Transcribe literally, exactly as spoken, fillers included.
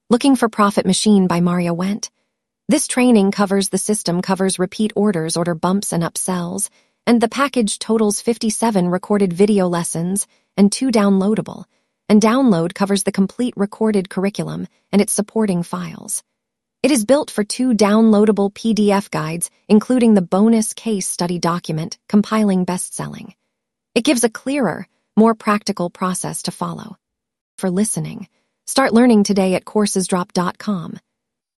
Looking for Profit Machine by Maria Wendt. This training covers the system covers repeat orders, order bumps and upsells, and the package totals fifty-seven recorded video lessons and two downloadable, and download covers the complete recorded curriculum and its supporting files. It is built for two downloadable P D F guides, including the bonus case study document, Compiling Bestselling. It gives a clearer, more practical process to follow. For listening, start learning today at coursesdrop dot com.